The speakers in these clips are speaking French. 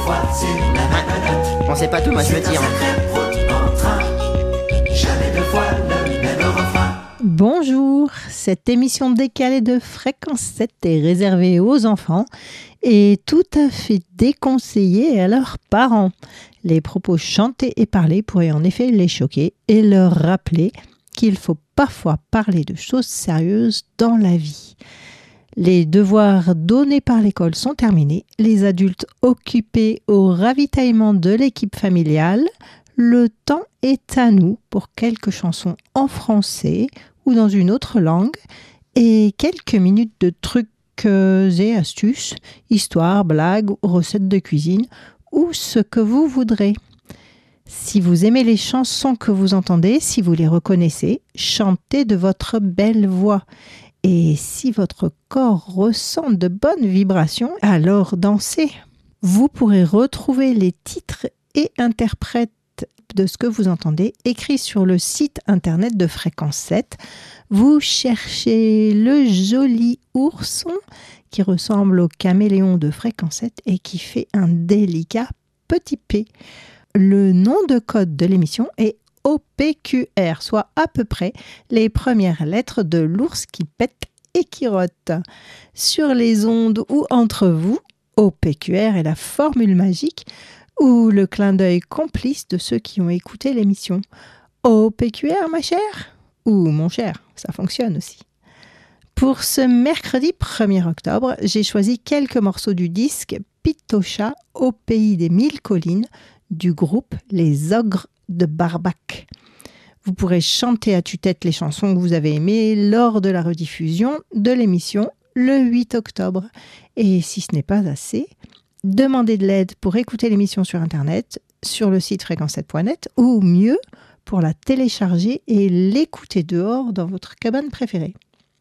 fois sur la même note. Bon, c'est pas tout, moi je veux dire. Jamais deux fois le même refrain. Bonjour, cette émission décalée de Fréquence 7 est réservée aux enfants et tout à fait déconseillée à leurs parents. Les propos chantés et parlés pourraient en effet les choquer et leur rappeler qu'il faut parfois parler de choses sérieuses dans la vie. Les devoirs donnés par l'école sont terminés, les adultes occupés au ravitaillement de l'équipe familiale. Le temps est à nous pour quelques chansons en français ou dans une autre langue et quelques minutes de trucs et astuces, histoires, blagues, recettes de cuisine ou ce que vous voudrez. Si vous aimez les chansons que vous entendez, si vous les reconnaissez, chantez de votre belle voix. Et si votre corps ressent de bonnes vibrations, alors dansez. Vous pourrez retrouver les titres et interprètes de ce que vous entendez écrit sur le site internet de Fréquence 7. Vous cherchez le joli ourson qui ressemble au caméléon de Fréquence 7 et qui fait un délicat petit P. Le nom de code de l'émission est OPQR, soit à peu près les premières lettres de l'ours qui pète et qui rote. Sur les ondes ou entre vous, OPQR est la formule magique ou le clin d'œil complice de ceux qui ont écouté l'émission. OPQR, ma chère? Ou mon cher, ça fonctionne aussi. Pour ce mercredi 1er octobre, j'ai choisi quelques morceaux du disque Pitocha au pays des 1000 collines du groupe Les Ogres de Barbac. Vous pourrez chanter à tue-tête les chansons que vous avez aimées lors de la rediffusion de l'émission le 8 octobre. Et si ce n'est pas assez, demandez de l'aide pour écouter l'émission sur Internet, sur le site fréquence7.net ou mieux, pour la télécharger et l'écouter dehors dans votre cabane préférée.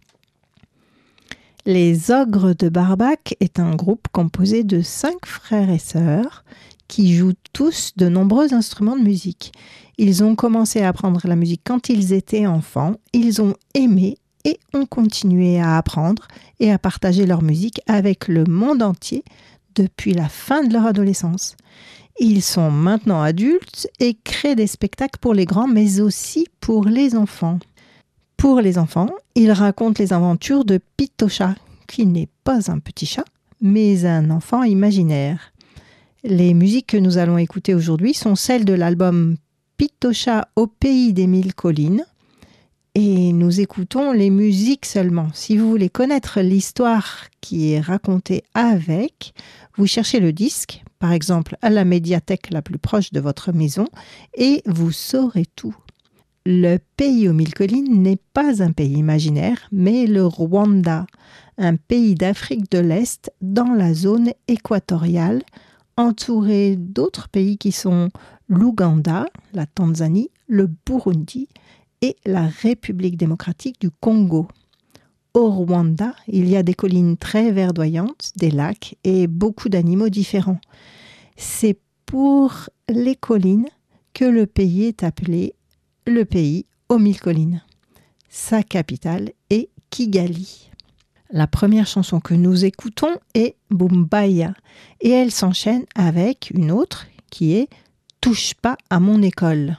Les Ogres de Barbac est un groupe composé de 5 frères et sœurs qui jouent tous de nombreux instruments de musique. Ils ont commencé à apprendre la musique quand ils étaient enfants, ils ont aimé et ont continué à apprendre et à partager leur musique avec le monde entier depuis la fin de leur adolescence. Ils sont maintenant adultes et créent des spectacles pour les grands, mais aussi pour les enfants. Pour les enfants, ils racontent les aventures de Pitocha, qui n'est pas un petit chat, mais un enfant imaginaire. Les musiques que nous allons écouter aujourd'hui sont celles de l'album Pitocha au pays des 1000 collines. Et nous écoutons les musiques seulement. Si vous voulez connaître l'histoire qui est racontée avec, vous cherchez le disque, par exemple à la médiathèque la plus proche de votre maison, et vous saurez tout. Le pays aux 1000 collines n'est pas un pays imaginaire, mais le Rwanda, un pays d'Afrique de l'Est dans la zone équatoriale, entouré d'autres pays qui sont l'Ouganda, la Tanzanie, le Burundi et la République démocratique du Congo. Au Rwanda, il y a des collines très verdoyantes, des lacs et beaucoup d'animaux différents. C'est pour les collines que le pays est appelé le pays aux 1000 collines. Sa capitale est Kigali. La première chanson que nous écoutons est Bumbaya et elle s'enchaîne avec une autre qui est Touche pas à mon école.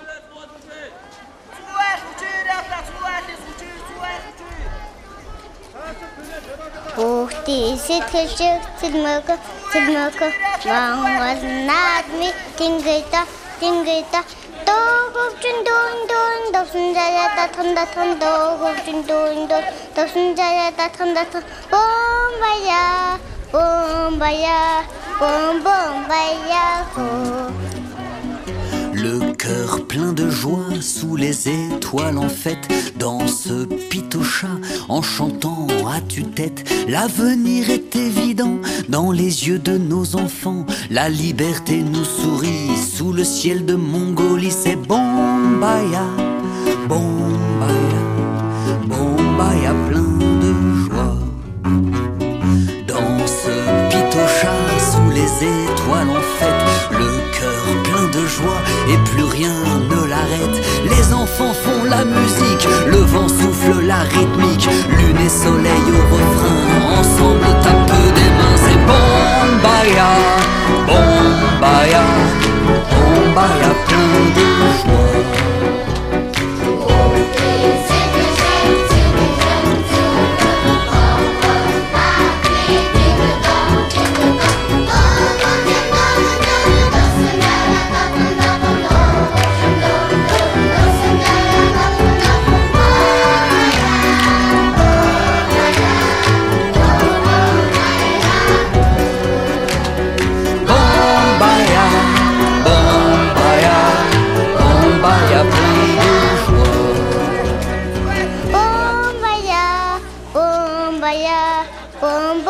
Le cœur plein de joie sous les étoiles en fête, dans ce Pitocha en chantant à tue-tête. L'avenir est évident dans les yeux de nos enfants, la liberté nous sourit sous le ciel de Mongolie. C'est Bombaya, Bombaya, Bombaya plein de joie. Dans ce Pitocha sous les étoiles en fête, le cœur plein de joie et plus rien ne l'arrête. Les enfants font la musique, le vent souffle la rythmique, lune et soleil au refrain, ensemble tapent des mains. C'est Bombaya, Bombaya.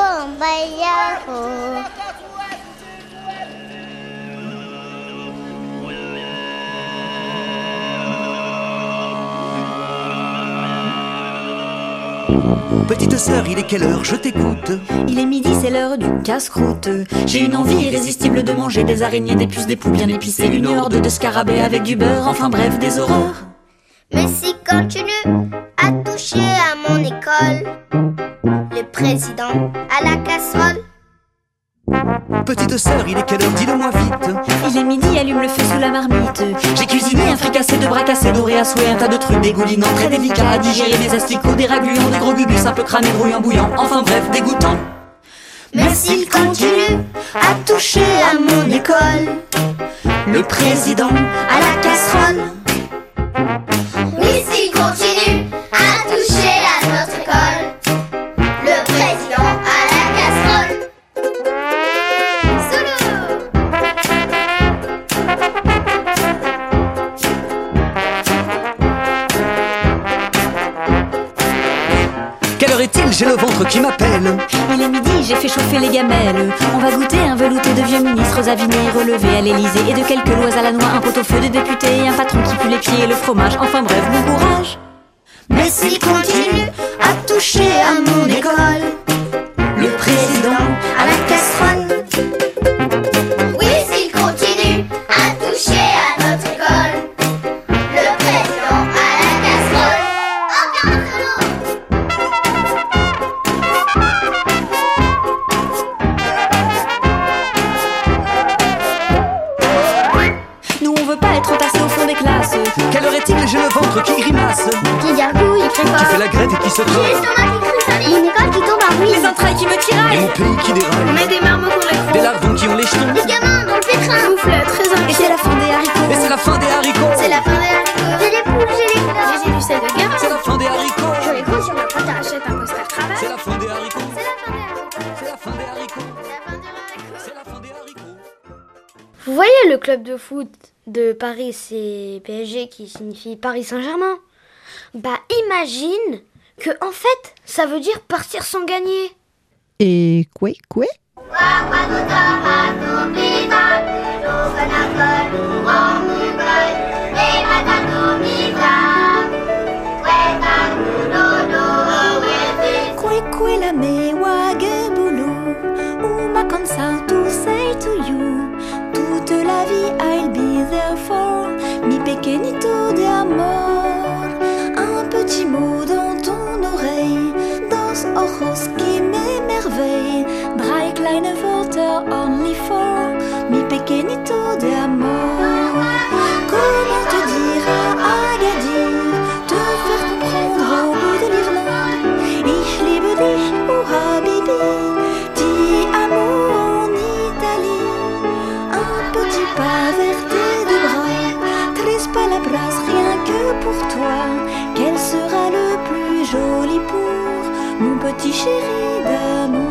Petite sœur, il est quelle heure? Je t'écoute. Il est midi, c'est l'heure du casse-croûte. J'ai une envie irrésistible de manger des araignées, des puces, des poux bien épicées, une horde de scarabées avec du beurre, enfin bref, des horreurs. Mais si continue à toucher à mon école, le président à la casserole. Petite sœur, il est quelle heure? Dis-le-moi vite. Il est midi, allume le feu sous la marmite. J'ai cuisiné un fricassé de bras cassés, doré à souhait, un tas de trucs dégoulinants, très délicats à digérer, des asticots, des ragluants, de gros gugus, un peu cramés, brouillant, bouillant, enfin bref, dégoûtant. Mais s'il continue à toucher à mon école, Le président à la casserole. Oui, s'il continue à toucher à notre école, le président à la casserole. Solo. Quelle heure est-il? J'ai le ventre qui m'appelle. Il est midi, j'ai fait chauffer les gamelles. On va goûter un velouté de vieux ministres avinés, relevés à l'Élysée, et de quelques lois à la noix, un pot-au-feu de députés, un patron qui pue les pieds et le fromage, enfin bref, bon courage. Mais s'il continue à toucher à mon école, Le président à la casserole. Oui, s'il continue à toucher à notre école, le président à la casserole. Encore un solo. Nous on veut pas être entassés au fond des classes. Quelle heure est-il? J'ai le ventre qui grimace. Qui gargouille, qui Qui fait la grève et qui se J'ai tord. l'estomac qui cristalline, une école qui tombe en ruine, Les entrailles qui me Et tiraillent. mon pays qui déraille. mais des marmots qu'on les Des lardons qui ont les jetons. des gamins dans le pétrin, souffle très Et inquiet. c'est la fin des haricots. Et c'est la fin des haricots. C'est la fin des haricots. J'ai des poules, j'ai des fleurs, j'ai du sel de gamin. C'est la fin des haricots. Je les gros sur ma pote, achète un poster travail. C'est la fin des haricots. C'est la fin des haricots. C'est la fin des haricots. C'est la fin des haricots. C'est la fin des haricots. Vous voyez le club de foot de Paris, c'est PSG qui signifie Paris Saint-Germain. Bah imagine que en fait, ça veut dire partir sans gagner. Et quoi? Kwe la me wagebulu, uma kansa to say to you. Toute la vie I'll be there for, mi pequeñito de amor. Un petit mot dans ton oreille, dos ojos qui m'émerveillent. Drei kleine Wörter only for, mi pequeñito de amor. Comment te dire à Agadir, te faire comprendre au bout de l'Irlande. Ich liebe dich, oh Habibi, ti amo en Italie. Un petit pas vers tes deux bras, tres palabras rien que pour toi. Quel sera le plus joli pour mon petit chéri d'amour?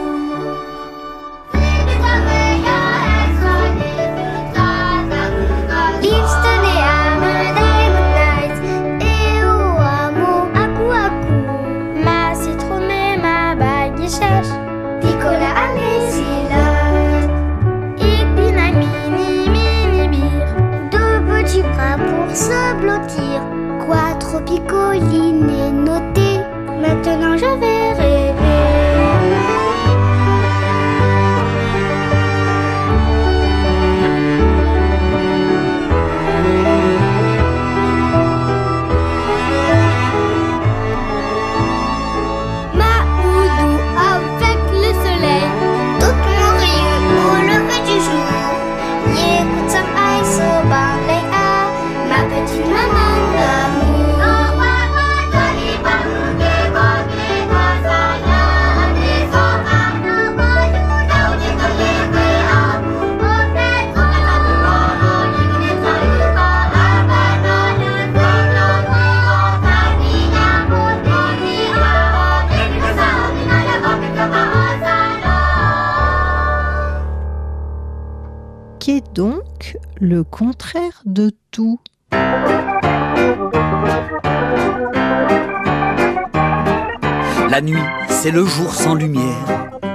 Liefste ne ame Diamond Night, et oh amo aku aku. Ma citrome, ma baguichage, Nicolas Amésila. Ik bin un mini bir, deux petits bras pour se blottir. Quattro picoline noté, maintenant je vais rêver. Ma houdou avec le soleil, tout mon rieux au lever du jour. Écoute some ice au balai à ma petite maman d'amour. Qui est donc le contraire de tout? La nuit, c'est le jour sans lumière.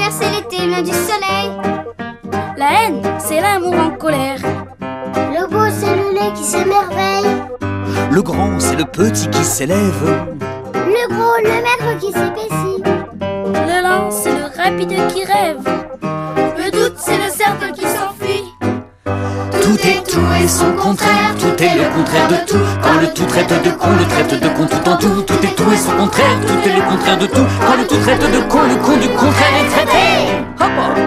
lumière, c'est l'été, l'un du soleil. La haine, c'est l'amour en colère. Le beau, c'est le lait qui s'émerveille. Le grand, c'est le petit qui s'élève. Le gros, le maigre qui s'épaissit. Le lent, c'est le rapide qui rêve. Le doute, c'est le cercle qui s'enfuit. Tout est tout et son contraire, tout est le contraire de tout. Quand le tout traite de con, le traite de con tout en tout. Tout est tout et son contraire, tout est le contraire de tout. Quand le tout traite de con, le con du contraire est traité. Hop!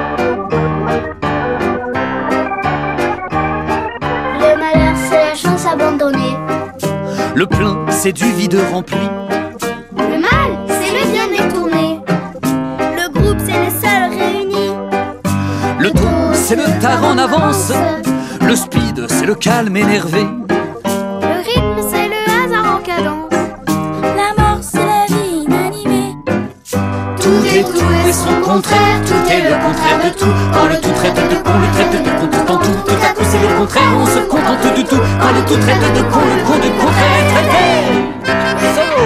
Le malheur, c'est la chance abandonnée. Le plein, c'est du vide rempli. Le mal, c'est le bien détourné. Le groupe, c'est les seuls réunis. Le ton, c'est le tard en avance. Le speed, c'est le calme énervé. Le rythme, c'est le hasard en cadence. La mort, c'est la vie inanimée. Tout est tout et son contraire, tout est le contraire de tout. Quand le tout traite de con, le traite de con tout en tout. Tout à coup c'est le contraire, on se contente du tout. Quand le tout traite de con, le con du contraire est traité. Solo.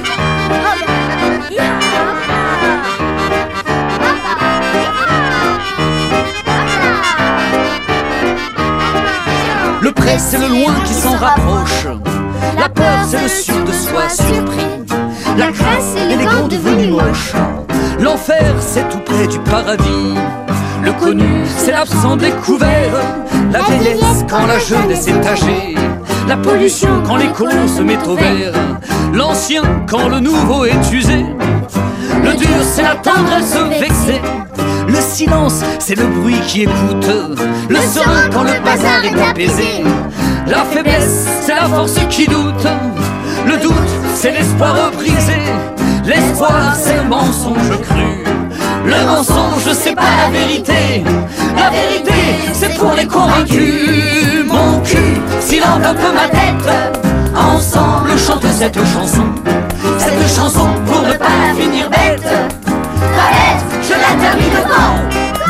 Le près c'est le loin qui s'en rapproche. La peur c'est le sûr de soi surpris. La crainte c'est l'élégant devenu moche. L'enfer c'est tout près du paradis. Le connu c'est l'absent découvert. La vieillesse quand la jeunesse est âgée. La pollution quand l'écolo se met au vert. L'ancien quand le nouveau est usé. Le dur c'est la tendresse vexée. Le silence c'est le bruit qui écoute. Le serein quand le bazar est apaisé. La faiblesse c'est la force qui doute. Le doute c'est l'espoir brisé. L'espoir c'est le mensonge cru. Le mensonge c'est pas la vérité. La vérité c'est pour les convaincus. Mon cul s'il enveloppe ma tête. Ensemble chante cette chanson. Cette chanson pour ne pas la finir bête. Colette, je la termine quand?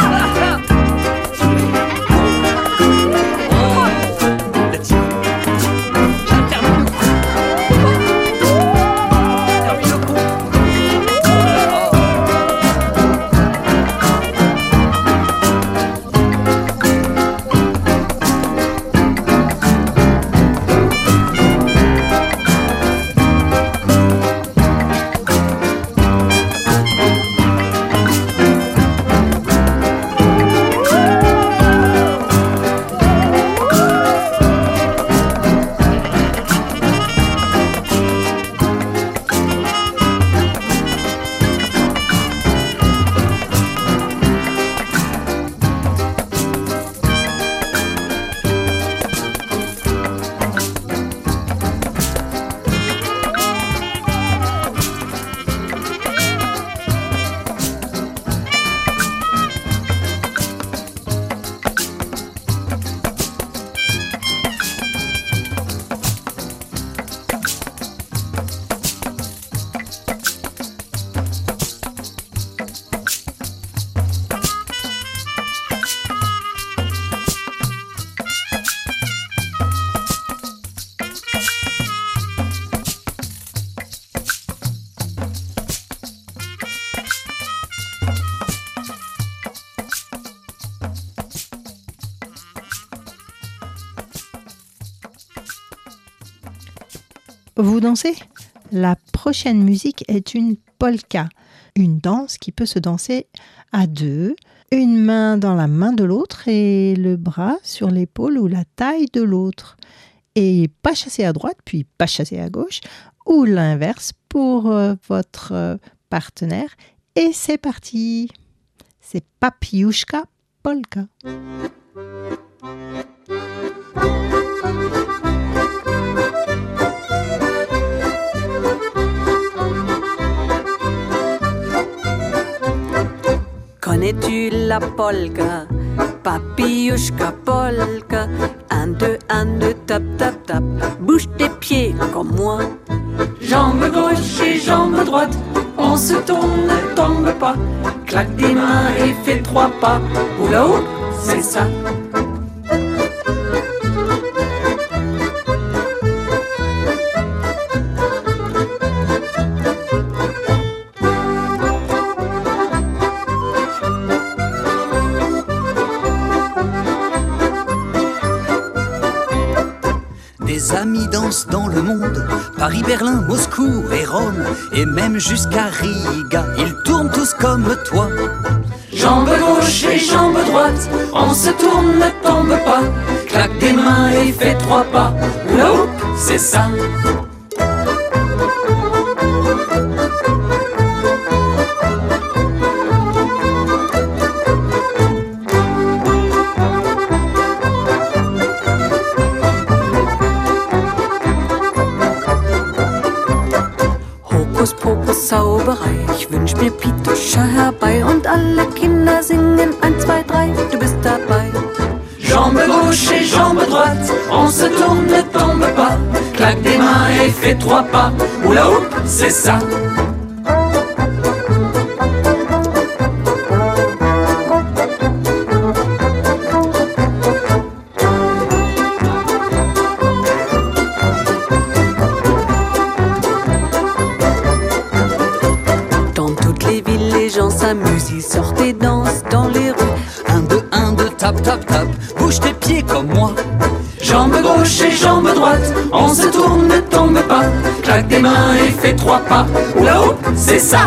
Vous dansez? La prochaine musique est une polka, une danse qui peut se danser à deux, une main dans la main de l'autre et le bras sur l'épaule ou la taille de l'autre. Et pas chasser à droite, puis pas chasser à gauche, ou l'inverse pour votre partenaire. Et c'est parti! C'est Papiouchka Polka. Connais-tu la polka? Papiouchka polka. 1, 2, 1, 2, tap, tap, tap. Bouge tes pieds comme moi. Jambe gauche et jambe droite, on se tourne, ne tombe pas. Claque des mains et fais 3 pas. Oula haut, c'est ça. Ses amis dansent dans le monde, Paris, Berlin, Moscou et Rome, et même jusqu'à Riga, ils tournent tous comme toi. Jambe gauche et jambe droite, on se tourne, ne tombe pas. Claque des mains et fais 3 pas. Oula hop, c'est ça. Hokus Pokus Zauberei, ich wünsch mir Pitocha herbei und alle Kinder singen 1, 2, 3, du bist dabei. Jambe gauche et jambe droite, on se tourne, ne tombe pas. Claque des mains et fais 3 pas. Oula hop, c'est ça. Ils sortent et dansent dans les rues. 1, 2, 1, 2, tap, tap, tap. Bouge tes pieds comme moi. Jambe gauche et jambe droite, on se tourne, ne tombe pas. Claque des mains et fais 3 pas. Oula hop, c'est ça.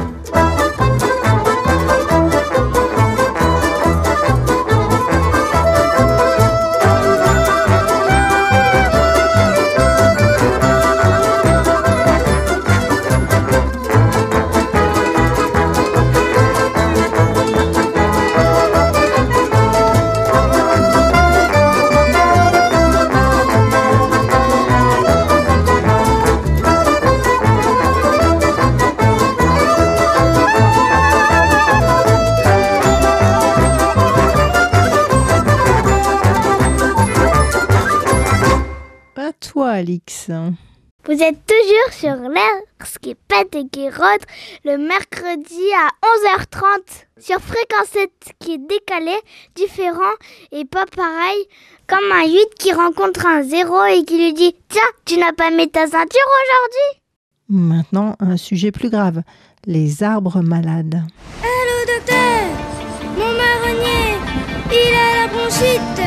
Alix. Vous êtes toujours sur l'air, ce qui pète et qui rôde, le mercredi à 11h30 sur Fréquence 7 qui est décalé, différent et pas pareil, comme un 8 qui rencontre un 0 et qui lui dit « Tiens, tu n'as pas mis ta ceinture aujourd'hui ?» Maintenant, un sujet plus grave, les arbres malades. Allô docteur, mon marronnier, il a la bronchite,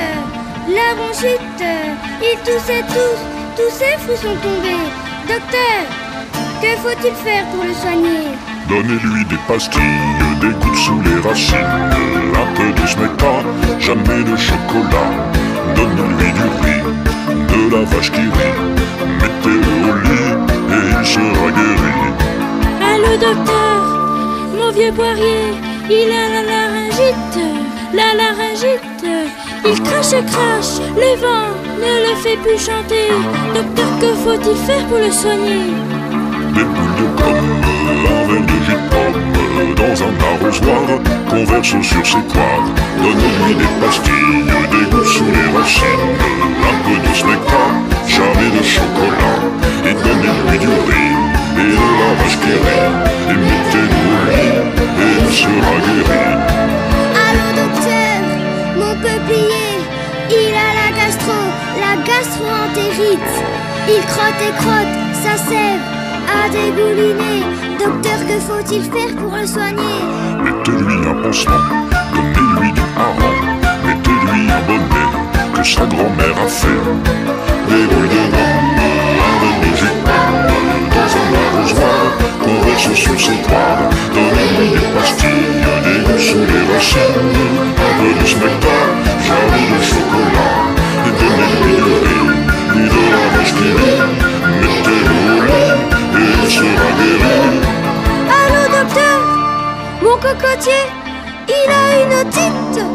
il toussait tous ses fruits sont tombés. Docteur, que faut-il faire pour le soigner? Donnez-lui des pastilles, des gouttes sous les racines, un peu de smecta, jamais de chocolat. Donnez-lui du riz, de la vache qui rit, mettez-le au lit et il sera guéri. Allô docteur, mon vieux poirier, il a la laryngite, il crache, le vent ne le fait plus chanter. Docteur, que faut-il faire pour le soigner? Des boules de gomme, un verre de jus de pomme, dans un arrosoir qu'on verse sur ses poires. Donnez-lui des pastilles, des gouttes sous les racines, un peu de smecta, jamais de chocolat. Et donnez-lui du riz, et de la vache qui rit, et mettez-le au lit, et il sera guéri. Allô docteur, mon peuplier, il a la gastro-entérite. Il crotte, sa sève a dégouliner. Docteur, que faut-il faire pour le soigner? Mettez-lui un pansement, donnez-lui du hareng, mettez-lui un bonnet que sa grand-mère a fait. Des boules de gomme, un verre de jus de pomme, dans un arrosoir qu'on verse sur ses poires. Donnez-lui des pastilles, des gouttes sous les racines, un peu de smecta, jamais de chocolat. Et donnez-lui du riz, ni de la vache qui rit, mettez-le au lit et il sera guéri. Allô docteur, mon cocotier, il a une otite.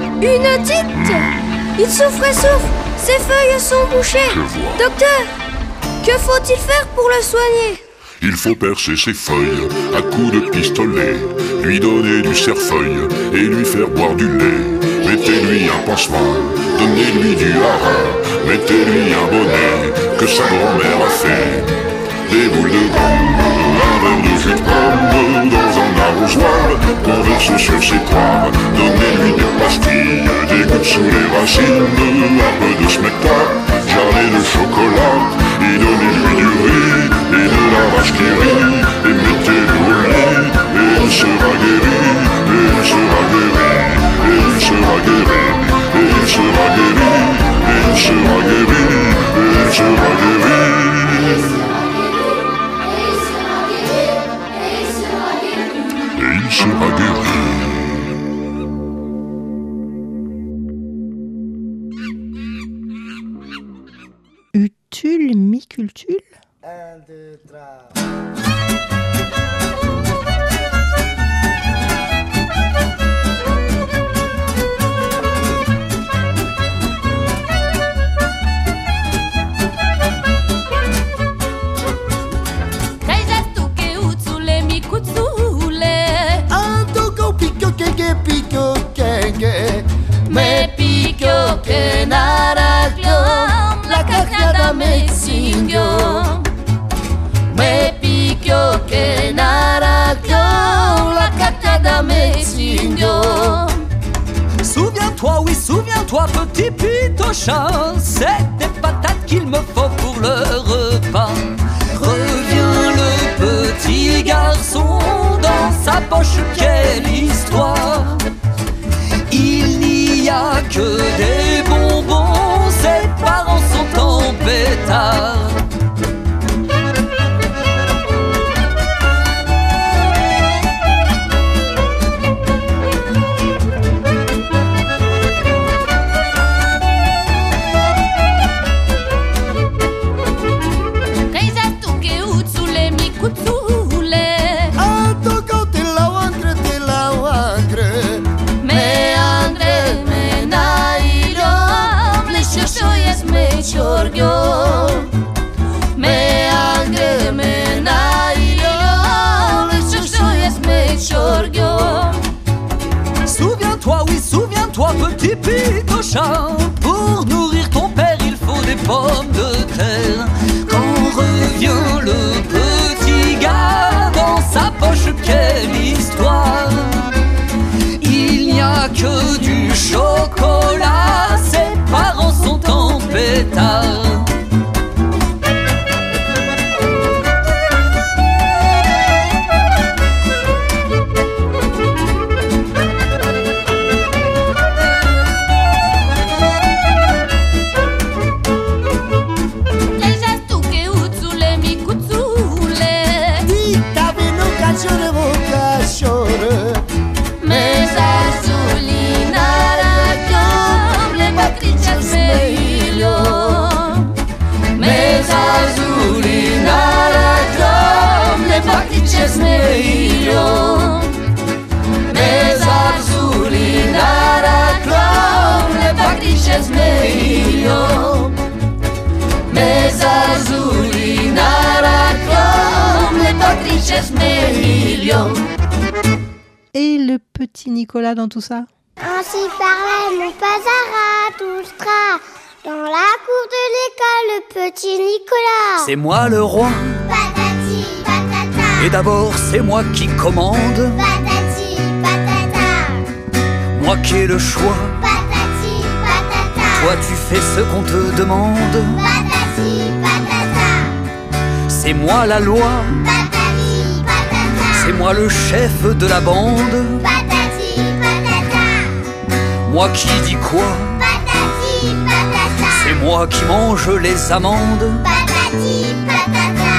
Il souffre, ses feuilles sont bouchées. Docteur, que faut-il faire pour le soigner? Il faut percer ses feuilles à coups de pistolet, lui donner du cerfeuil et lui faire boire du lait. Mettez-lui un pansement, donnez-lui du hareng, mettez-lui un bonnet que sa grand-mère a fait. Des boules de gomme, un verre de jus de pomme, dans un arrosoir qu'on verse sur ses poires. Donnez-lui des pastilles, des gouttes sous les racines, un peu de smecta, jamais de chocolat. Et donnez-lui du riz et de la vache qui rit, et mettez-le au lit, et il sera guéri, et il sera guéri, et il sera guéri, et il sera guéri, et il sera guéri, et il il sera guéri. Et il sera guéri. Utule, mi-cultule. 1, 2, 3. Me picchio che naraglio, la cacca da mezzingio. Me picchio che naraglio, la cacca da mezzingio. Souviens-toi, oui, souviens-toi, petit pitochon, c'est des patates qu'il me faut pour le repas. Revient le petit garçon, dans sa poche, quelle histoire. Il n'y a que des bonbons, ses parents sont en pétard. Me angre, me nailo, le chercheur est me chorgio. Souviens-toi, oui, souviens-toi, petit pitochon, pour nourrir ton père, il faut des pommes de terre. Quand revient le petit gars, dans sa poche, quelle histoire. Il n'y a que du chocolat, ses parents sont en pétard. Mes azzurri naraclom, le pacrices meglio. Mes azzurri naraclom, le pacrices meglio. Et le petit Nicolas dans tout ça? Ainsi parlait mon père Zarathustra. Dans la cour de l'école, le petit Nicolas. C'est moi le roi. Patati, patata. Et d'abord c'est moi qui commande. Patati, patata. Moi qui ai le choix. Patati, patata. Toi tu fais ce qu'on te demande. Patati, patata. C'est moi la loi. Patati, patata. C'est moi le chef de la bande. Patati, patata. Moi qui dis quoi? Patati, patata. C'est moi qui mange les amandes. Patati, patata.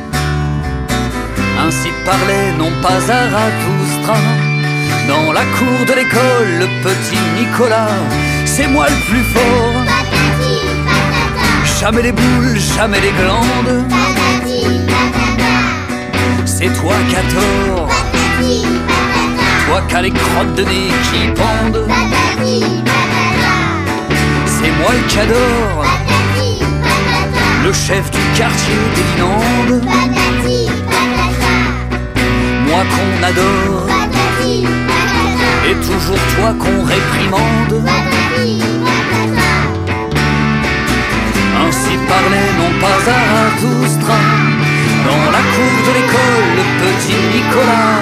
Ainsi parlait non pas Zarathustra. Dans la cour de l'école, le petit Nicolas. C'est moi le plus fort. Patati, patata. Jamais les boules, jamais les glandes. Patati, patata. C'est toi qui as tort. Patati, patata. Toi qui as les crottes de nez qui pendent. Patati, patata. C'est moi le cador. Patati, patata. Le chef du quartier des Linandes. Patati, patata. Moi qu'on adore. Patati, patata. Et toujours toi qu'on réprimande. Patati, patata. Ainsi parlait non pas Zarathustra. Dans la cour de l'école, le petit Nicolas.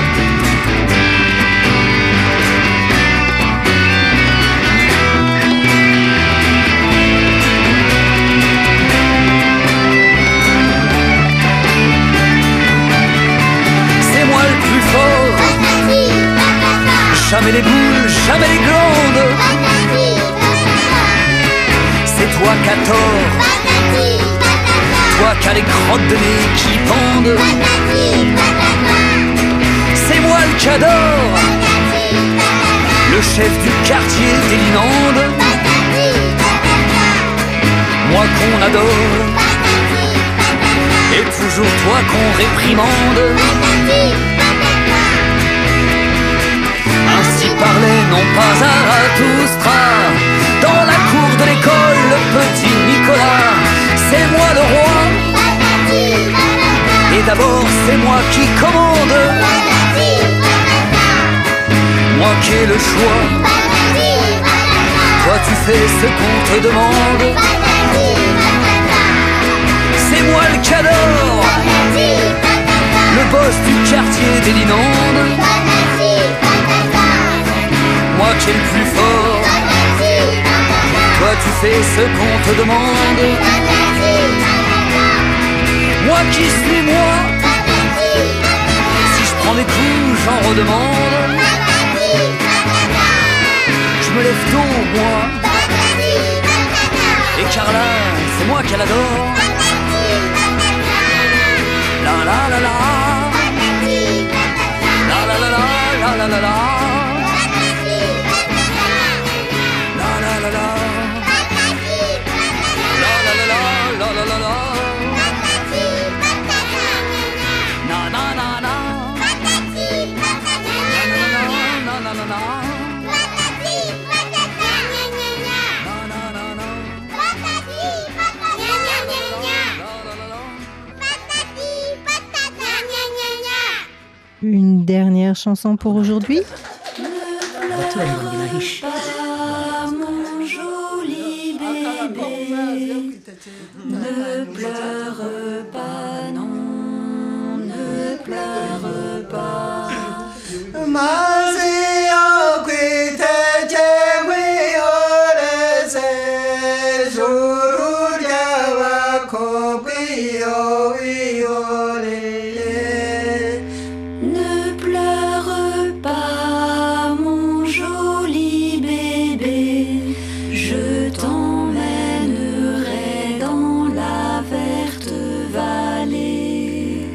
C'est moi le plus fort. Patati, patata. Jamais les boules, jamais les glandes. Patati, patata. C'est toi qui as tort. Patati, qu'à les crottes de nez qui pendent. C'est moi le cador, le chef du quartier d'Elinande. Moi qu'on adore, et toujours toi qu'on réprimande. Ainsi parlait non pas Zarathustra dans la cour de l'école, le petit Nicolas. C'est moi le roi, et d'abord c'est moi qui commande. Moi qui ai le choix, toi tu fais ce qu'on te demande. C'est moi le cador, le boss du quartier d'Elinande. Moi qui est le plus fort, toi tu fais ce qu'on te demande. Moi qui suis moi, si je prends des coups j'en redemande. Je me lève tôt moi, et Carla c'est moi qu'elle adore. La la la la, la la la la, la la la la. Une dernière chanson pour aujourd'hui. Mon joli bébé, ne pleure pas, non, ne pleure pas. Ne pleure pas, mon joli bébé, je t'emmènerai dans la verte vallée.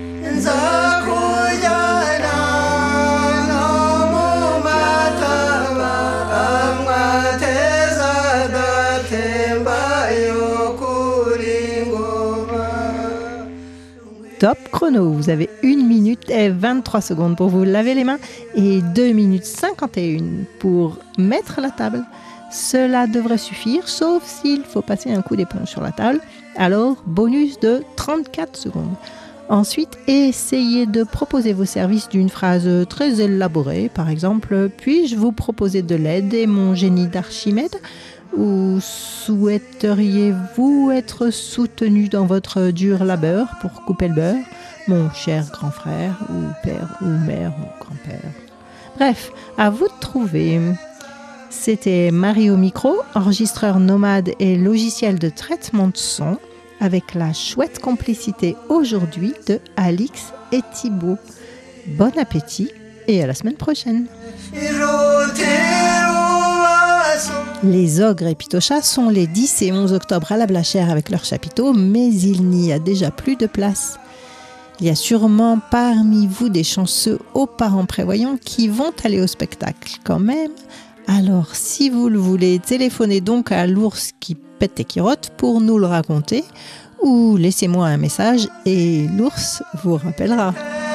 Top chrono, vous avez 1 minute et 23 secondes pour vous laver les mains et 2 minutes 51 pour mettre la table. Cela devrait suffire, sauf s'il faut passer un coup d'éponge sur la table. Alors, bonus de 34 secondes. Ensuite, essayez de proposer vos services d'une phrase très élaborée. Par exemple, puis-je vous proposer de l'aide et mon génie d'Archimède ? Ou souhaiteriez-vous être soutenu dans votre dur labeur pour couper le beurre, mon cher grand frère, ou père, ou mère, ou grand-père ? Bref, à vous de trouver. C'était Marie au micro, enregistreur nomade et logiciel de traitement de son, avec la chouette complicité aujourd'hui de Alix et Thibaut. Bon appétit et à la semaine prochaine. Les ogres et pitochas sont les 10 et 11 octobre à la Blachère avec leurs chapiteaux, mais il n'y a déjà plus de place. Il y a sûrement parmi vous des chanceux aux parents prévoyants qui vont aller au spectacle quand même. Alors, si vous le voulez, téléphonez donc à l'ours qui pète et qui rote pour nous le raconter, ou laissez-moi un message et l'ours vous rappellera.